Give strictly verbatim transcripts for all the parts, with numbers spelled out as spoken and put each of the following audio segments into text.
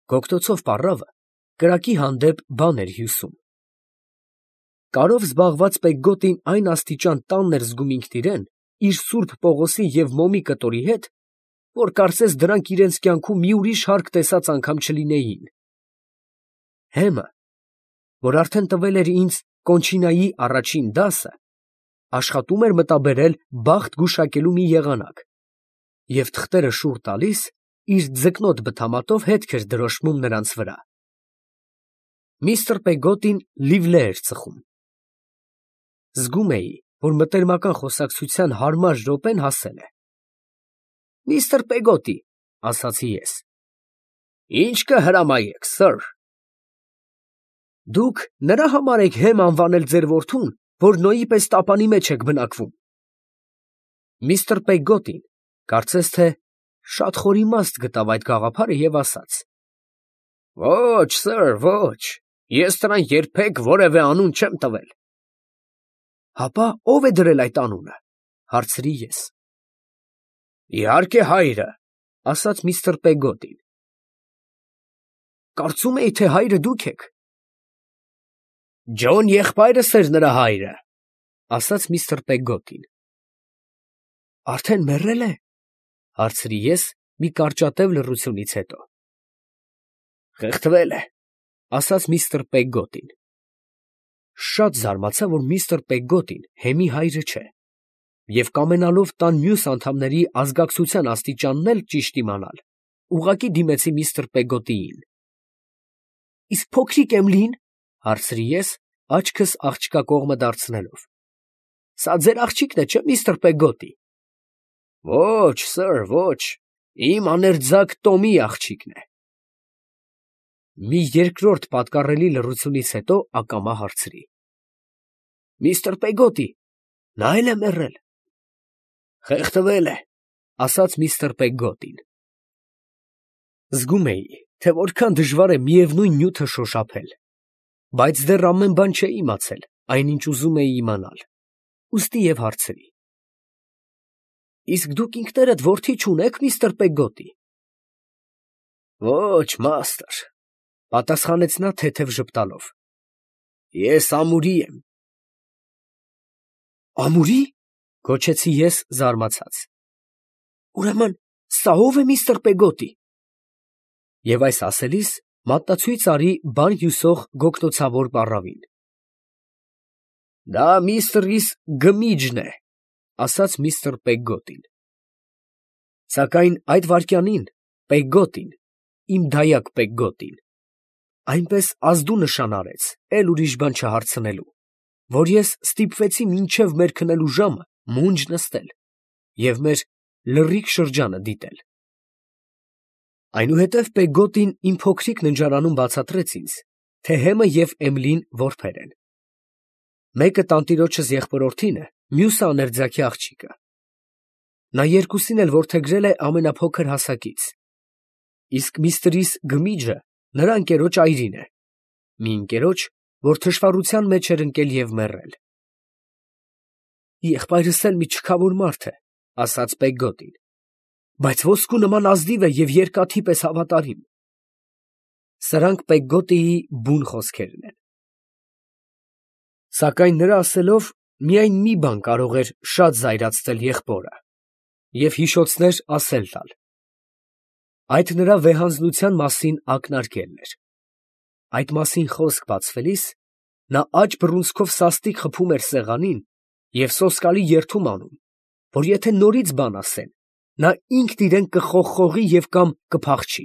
Գոգտոցով պառավը կրակի հանդեպ բան էր հյուսում։ Կարով զբաղված Պեգգոտին այն աստիճան տանն էր զգում ինքն իրեն, իր սուրբ Պողոսի և մոմի կտորի հետ, որ կարծես դրանք իրենց կյանքում մի ուրիշ հարկ տեսած անգամ չլինեին։ Հեմը, որ արդեն տվել էր ինձ կոնչինայի առաջին դասը, աշխատում էր մտաբերել բախտ գուշակելու մի եղանակ և թղթերը շուռ տալիս, իր ձկնոտ բթամատով հետք էր դրոշմում նրանց վրա։ Միստր Պեգգոտին լիվլե էր ծխում։ Զգում էի, որ մտերմական խոսակցության հարմար րոպեն հասել է։ «Միստր Պեգգոտի», ասացի ես։ «Ինչ կհրամայեք, սըր»։ «Դուք նրա համար եք Հեմ անվանել ձեր որդուն, որ Նոյի պես տապանի մեջ եք բնակվում»։ Միստր Պեգգոտին, կարծես թե շատ խոր իմաստ գտավ այդ գաղափարը և ասաց. «Ոչ, սըր, ոչ, ես նրան երբեք որևէ անուն չեմ տվել»։ «Հապա ո՞վ է դրել այդ անունը», հարցրի ես։ «Իհարկե հայրը», ասաց միստր Պեգգոտին։ «Կարծում էի, թե հայրը դուք եք»։ «Ջոն եղբայրս էր նրա հայրը», ասաց միստր Պեգգոտին։ «Արդեն մեռել է», հարցրի ես մի կարճատև լռությունից հետո։ «Խեղդվել է», ասաց միստր Պեգգոտին։ Շատ զարմացա, որ միստր Պեգգոտին Հեմի հայրը չէ, և կամենալով տան մյուս անդամների ազգակցության աստիճանն էլ ճիշտ իմանալ, ուղղակի դիմեցի միստր Պեգգոտիին։ «Իսկ փոքրիկ Էմլին», հարցրի ես, աչքս աղջկա կողմը դարձնելով։ «Սա ձեր աղջիկն է, չէ՞, միստր Պեգգոտի»։ «Ոչ, սըր, ոչ, իմ աներձակ Տոմի աղջիկն է»։ Մի երկրորդ պատկառելի լռությունից հետո ակամա հարցրի. «Միստր Պեգգոտի, նա է՞լ է մեռել»։ «Խեղդվել է», ասաց միստր Պեգգոտին։ Զգում էի, թե որքան դժվար է միևնույն նյութը շոշափել, բայց դեռ ամեն բան չէի իմացել, այնինչ ուզում էի իմանալ, ուստի և հարցրի. «Իսկ դուք ինքներդ որդի չունե՞ք, միստր Պեգգոտի»։ «Ոչ, մաստր», պատասխանեց նա թեթև ժպտալով, «ես ամուրի եմ»։ «Ամուրի՞», գոչեցի ես զարմացած։ «Ուրեմն սա ո՞վ է միստր Պեգգոտի»։ Եվ այս ասելիս մատնացույց արի բան հյուսող գոգնոցավոր պառավին։ «Դա միստրիս Գմիջն է», ասաց միստր Պեգգոտին։ Սակայն այդ վայրկյանին Պեգգոտին, իմ դայակ Պեգգոտին, այնպես ազդու նշան արեց, էլ ուրիշ բան չհարցնելու, որ ես ստիպվեցի մինչև մեր քնելու ժամը մունջ նստել և մեր լռիկ շրջանը դիտել։ Այնուհետև Պեգգոտին իմ փոքրիկ ննջարանում բացատրեց ինձ, թե Հեմը և Էմլին որբեր են։ Մեկը տանտիրոջս եղբորորդին է, մյուսը աներձյակի աղջիկը։ Նա երկուսին էլ որդեգրել է ամենափոքր հասակից, իսկ միստրիս Գմիջը նրա ընկերոջ այրին է, մի ընկերոջ, որ թշվառության մեջ էր ընկել և մեռել։ «Եղբայրս էլ մի չքավոր մարդ է», ասաց Պեգգոտին, «բայց ոսկու նման ազնիվ է և երկաթի պես հավատարիմ»։ Սրանք Պեգգոտիի բուն խոսքերն են։ Սակայն նրա ասելով միայն մի բան կարող էր շատ զայրացնել եղբորը և հիշոցներ ասել տալ։ Այդ նրա վեհանձնության մասին ակնարկելն էր։ Այդ մասին խոսք բացվելիս նա աջ բռունցքով սաստիկ խփում էր սեղանին և սոսկալի երդում անում, որ եթե նորից բան ասեն, նա ինքն իրեն կխողխողի և կամ կփախչի։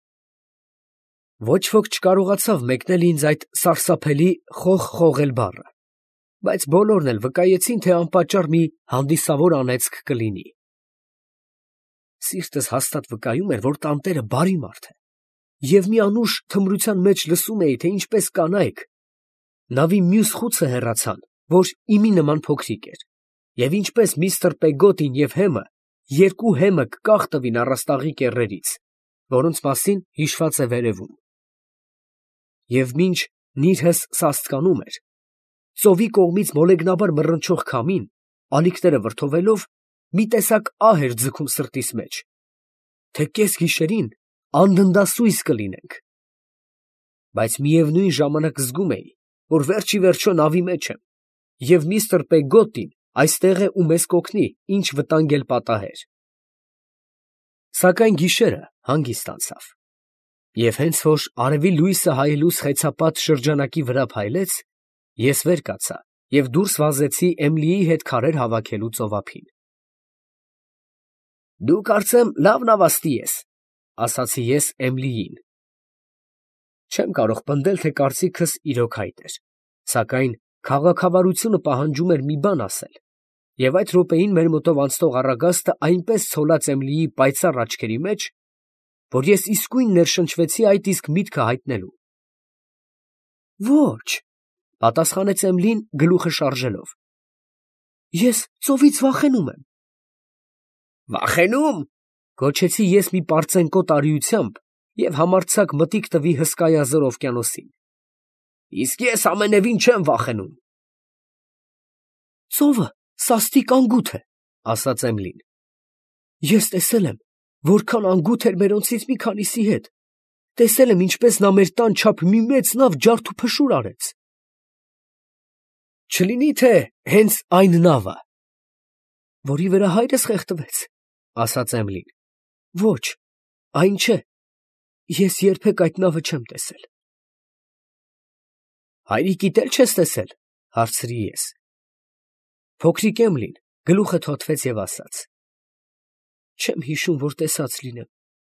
Ոչ ոք չկարողացավ մեկնել ինձ այդ սարսափելի խողխողել բառը, բայց բոլորն էլ վկայեցին, թե անպատճառ մի հանդիսավոր անեծք կլինի։ Սիրտս հաստատ վկայում էր, որ տանտերը բարի մարդ է, և մի անուշ թմրության մեջ լսում էի, թե ինչպես կանայք նավի մյուս խուցը հեռացան, որ իմի նման փոքրիկ էր, և ինչպես միստր Պեգգոտին և Հեմը երկու հեմք կախ տվին առաստաղի կեռերից, որոնց մասին հիշված է վերևում։ Եվ մինչ նիրհս սաստկանում էր, ծովի կողմից մոլեգնաբար մռնչող քամին, ալիքները վրդովելով, մի տեսակ ահ էր ձգում սրտիս մեջ, թե կեսգիշերին անդնդասույս կլինենք, բայց միևնույն ժամանակ զգում էի, որ վերջ ի վերջո նավի մեջ եմ, և միստր Պեգոտին այստեղ է ու մեզ կօգնի, ինչ վտանգ էլ պատահեր։ Սակայն գիշերը հանգիստ անցավ, և հենց որ արևի լույսը հայելուց խեցապատ շրջանակի վրա փայլեց, ես վեր կացա և դուրս վազեցի Էմիլիի հետ քարեր հավաքելու ծովափին։ «Դու կարծեմ լավ նավաստի ես», ֊ ասացի ես Էմիլիին։ Չեմ կարող պնդել, թե կարծիքս իրոք հայտ էր, սակայն քաղաքավարությունը պահանջում էր մի բան ասել, և այդ րոպեին մեր մոտով անցնող առագաստը այնպես ցոլած Էմիլիի պայծառ աչքերի մեջ, որ ես իսկույն ներշնչվեցի այդ իսկ միտքը հայտնելու։ «Ո՛չ», ֊ պատասխանեց Էմիլին գլուխը շարժելով, «ես ծովից վախենում եմ»։ «Վախենու՞մ», ֊ գոչեցի ես մի պարծենկոտ արիությամբ և համարձակ մտիկ տվի հսկայազոր օվկիանոսին։ «Իսկ ես ամենևին չեմ վախենում»։ «Ծովը սաստիկ անգութ է», ֊ ասաց Էմիլին։ «Ես տեսել եմ, որքան անգութ էր մերոնցից մի քանիսի հետ, տեսել եմ, ինչպես նա մեր տան չափ մի մեծ նավ ջարդուփշուր արեց»։ «Չլինի՞ թե հենց այն նավը, որի վրա հայրս խեղդվեց», ֊ ասաց Էմիլին։ «Ո՛չ, այն չէ, ես երբեք այդ նավը չեմ տեսել»։ «Հայրիկիդ էլ չես տեսել», ֊ հարցրի ես։ Փոքրիկ Էմիլին գլուխը թոթվեց և ասաց. «Չեմ հիշում, որ տեսած լինեմ»։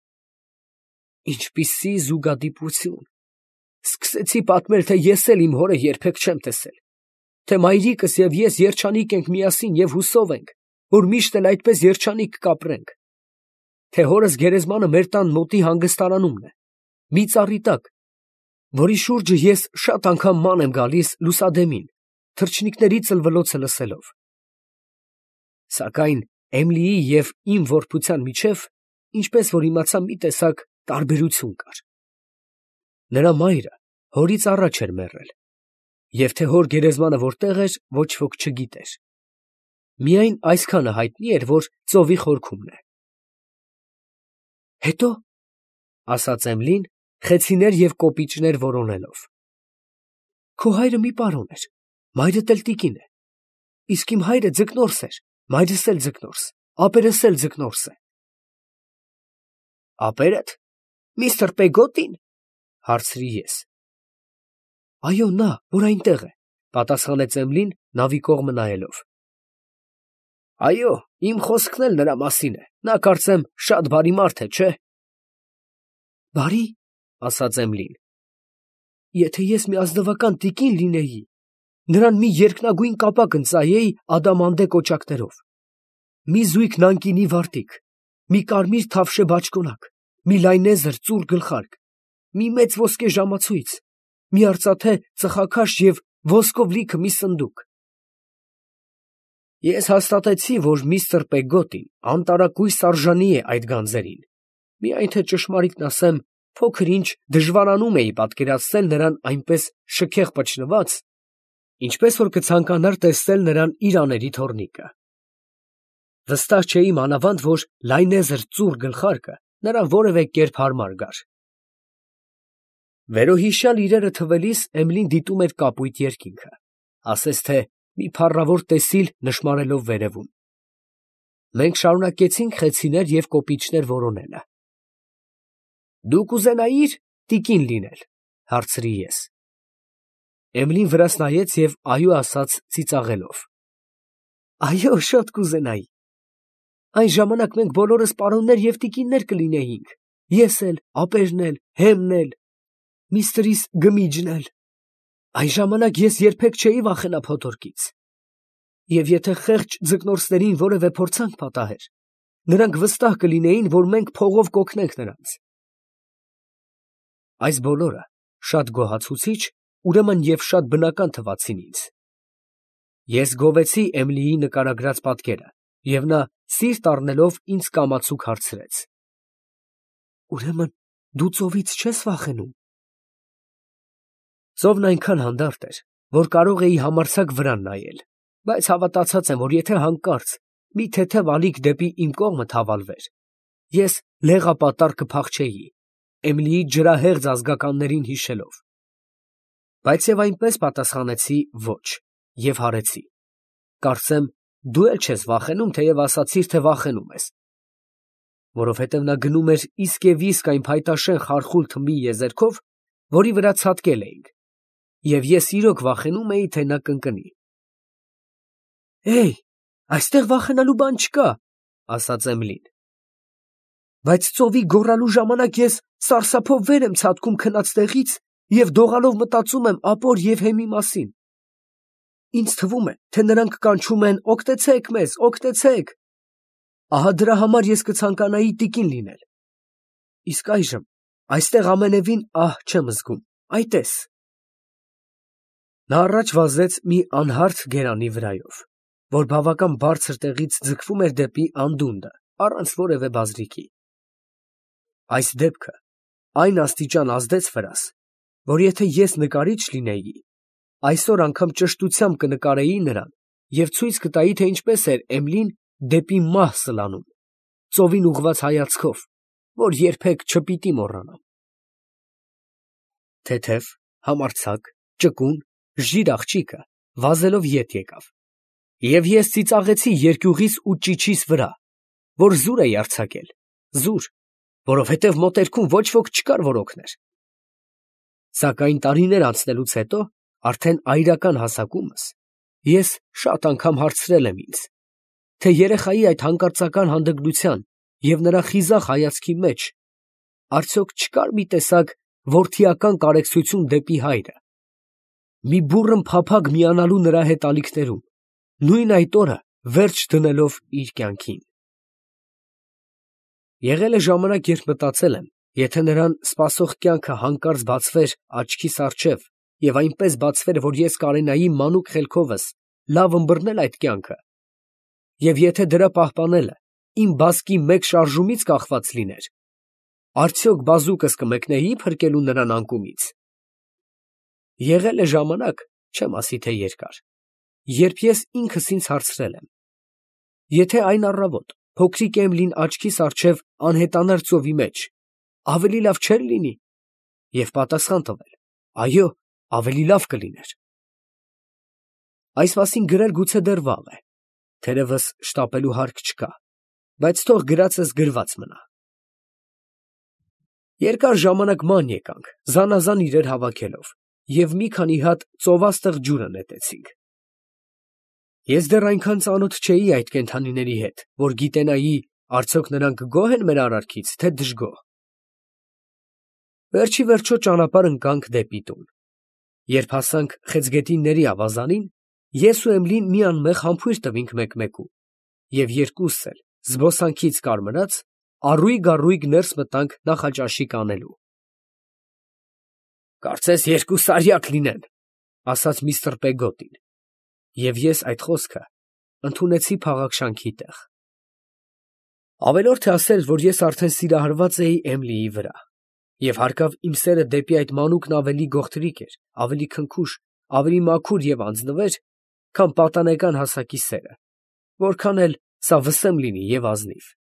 Ինչպիսի զուգադիպություն. սկսեցի պատմել, թե ես էլ իմ հորը երբեք չեմ տեսել, թե մայրիկս և ես երջանիկ ենք միասին և հուսով ենք, որ միշտ էլ այդպես երջանիկ կապրենք, թե հորս գերեզմանը մեր տան մոտի հանգստարանումն է, մի ծառի տակ, որի շուրջը ես շատ անգամ ման եմ գալիս լուսադեմին, թռչնիկների ծլվլոցը լսելով։ Սակայն Էմիլիի և իմ որբության միջև, ինչպես որ իմացա, մի տեսակ տարբերություն կար։ Նրա մայրը հորից առաջ էր մեռել, և թե հոր գերեզմանը որտեղ էր, ոչ ոք չգիտեր։ Միայն այսքանը հայտնի էր, որ ծովի խորքումն է։ «Հետո», ֊ ասաց Էմիլին, խեցիներ և կոպիճներ որոնելով, «քո հայրը մի պարոն էր, մայրդ էլ տիկին է, իսկ իմ հայրը ձկնորս էր, մայրս էլ ձկնորս, ապերս էլ ձկնորս է»։ «Ապերդ, միստր Պեգոտի՞ն», ֊ հարցրի ես։ «Այո, նա, որ այնտեղ է», ֊ պատասխանեց Էմիլին նավի կողմը նայելով։ «Այո, իմ խոսքն էլ նրա մասին է, նա կարծեմ շատ բարի մարդ է, չէ՞։ «Բարի», ֊ ասաց Էմիլին, «եթե ես մի ազնվական տիկին լինեի, նրան մի երկնագույն կապակ ընծայեի ադամանդե կոճակներով, մի զույգ նանկինի վարտիք, մի կարմիր թավշե բաճկոնակ, մի լայնեզր ծուռ գլխարկ, մի մեծ ոսկե ժամացույց, մի արծաթե ծխաքաշ և ոսկով լիքը մի սնդուկ»։ Ես հաստատեցի, որ միստր Պեգոտին անտարակույս արժանի է այդ գանձերին, միայն թե ճշմարիտն ասեմ, փոքր ինչ դժվարանում էի պատկերացնել նրան այնպես շքեղ պչնված, ինչպես որ կցանկանար տեսնել նրան իր աների թոռնիկը։ Վստահ չէի մանավանդ, որ լայնեզր ծուռ գլխարկը նրան որևէ կերպ հարմար գար։ Վերոհիշյալ իրերը թվելիս Էմիլին դիտում էր կապույտ երկինքը, ասես թե մի փառավոր տեսիլ նշմարելով վերևում։ Մենք շարունակեցինք խեցիներ և կոպիճներ որոնելը։ «Դու կուզենայի՞ր տիկին լինել», ֊ հարցրի ես։ Էմիլին վրաս նայեց և այո ասաց ծիծաղելով։ «Այո, շատ կուզենայի։ Այն ժամանակ մենք բոլորս պարոններ և տիկիններ կլինեինք, ես էլ, ապերն էլ, Հեմն էլ, միստրիս Գմիջն էլ։ Այն ժամանակ ես երբեք չէի վախենա փոթորկից, և եթե խեղճ ձկնորսներին որևէ փորձանք պատահեր, նրանք վստահ կլինեին, որ մենք փողով կօգնենք նրանց»։ Այս բոլորը շատ գոհացուցիչ, ուրեմն և շատ բնական թվացին ինձ։ Ես գովեցի Էմիլիի նկարագրած պատկերը, և նա սիրտ առնելով ինձ կամացուկ հարցրեց. «Ուրեմն դու ծովից չես վախենում»։ Ծովն այնքան հանդարտ էր, որ կարող էի համարձակ վրան նայել, բայց հավատացած եմ, որ եթե հանկարծ մի թեթև ալիք դեպի իմ կողմը թավալվեր, ես լեղապատառ կփախչեի, Էմիլիի ջրահեղձ ազգականներին հիշելով, Բայց եւ այնպես պատասխանեցի ոչ եւ հարեցի։ Կարծեմ, դու էլ չես վախենում, թեև ասացիր, թե վախենում ես։ Որովհետև նա գնում էր իսկ եւ իսկ այն փայտաշեն խարխուլ թմբի եզերքով, որի վրա ցատկել էինք, եւ ես իրոք վախենում էի, թե նա կընկնի։ Էй, այստեղ վախենալու բան չկա, ասաց Էմիլին։ Բայց ծովի գոռալու ժամանակ ես սարսափով վեր եմ ցատկում քնած տեղից եւ դողալով մտածում եմ ապոր եւ հեմի մասին։ Ինձ թվում է, թե նրանք կանչում են օգտեցեք մեզ, օգտեցեք։ Ահա դրա համար ես կցանկանայի տիկին լինել։ Իսկ այժմ այստեղ ամենևին ահ չեմ զգում, այ տես։ Նա առաջ վազեց մի անհարթ գերանի վրայով, որ բավական բարձր տեղից ձգվում էր դեպի անդունդը, առանց որևէ բազրիկի։ Այս դեպքը այն աստիճան ազդեց վրաս, որ եթե ես նկարիչ լինեի, այսօր անգամ ճշտությամբ կնկարեի նրան եւ ցույց կտայի, թե ինչպես էր Էմիլին դեպի մահ սլանում, ծովին ուղղված հայացքով, որ երբեք չպիտի մոռանամ։ Թեթև, համարձակ, ճկուն, ժիր աղջիկը վազելով ետ եկավ, եւ ես ծիծաղեցի երկյուղիս ու ճիչիս վրա, որ զուր էի արձակել, զուր, որովհետև մոտերքում ոչ ոք չկար, որ օգներ։ Սակայն տարիներ անցնելուց հետո, արդեն այրական հասակումս, ես շատ անգամ հարցրել եմ ինձ, թե երեխայի այդ հանկարծական հանդգնության և նրա խիզախ հայացքի մեջ արդյոք չկար մի տեսակ որդիական կարեկցություն դեպի հայրը, մի բուռն փափագ միանալու նրա հետ ալիքներում, նույն այդ օրը վերջ դնելով իր կյանքին։ Եղել է ժամանակ, երբ մտածել եմ, եթե նրան սպասող կյանքը հանկարծ բացվեր աչքիս առջև և այնպես բացվեր, որ ես կարենայի մանուկ խելքովս լավ ըմբռնել այդ կյանքը, և եթե դրա պահպանելը իմ բազկի մեկ շարժումից կախված լիներ, արդյոք բազուկս կմեկնեի փրկելու նրան անկումից։ Եղել է ժամանակ, չեմ ասի թե երկար, երբ ես ինքս ինձ հարցրել եմ. եթե այն առավոտ փոքրիկ Էմիլին աչքիս առջև անհետանար ծովի մեջ, ավելի լավ չէր լինի, և պատասխան տվել. այո, ավելի լավ կլիներ։ Այս մասին գրել գուցե դեռ վաղ է, թերևս շտապելու հարկ չկա, բայց թող գրածս գրված մնա։ Երկար ժամանակ ման եկանք, զանազան իրեր հավաքելով, և մի քանի հատ ծովաստղ ջուրը նետեցինք։ Ես դեռ այնքան ծանոթ չէի այդ կենդանիների հետ, որ գիտենայի, արդյոք նրանք գոհ են մեր արարքից, թե դժգոհ։ Վերջի վերջո ճանապարհ ընկանք դեպի տուն։ Երբ հասանք խեցգետինների ավազանին, ես ու Էմիլին մի անմեղ համբույր տվինք մեկ֊մեկու, և երկուսս էլ, զբոսանքից կարմրած, առույգ֊առույգ ներս մտանք նախաճաշիկ անելու։ «Կարծես երկու սարյակ լինեն», ֊ ասաց միստր Պեգոտին, և ես այդ խոսքը ընդունեցի փաղաքշանքի տեղ։ Ավելորդ է ասել, որ ես արդեն սիրահարված էի Էմիլիի վրա, և հարկավ իմ սերը դեպի այդ մանուկն ավելի գողտրիկ էր, ավելի քնքուշ, ավելի մաքուր և անձնվեր, քան պատանեկան հասակի սերը, որքան էլ սա վսեմ լինի և ազնիվ։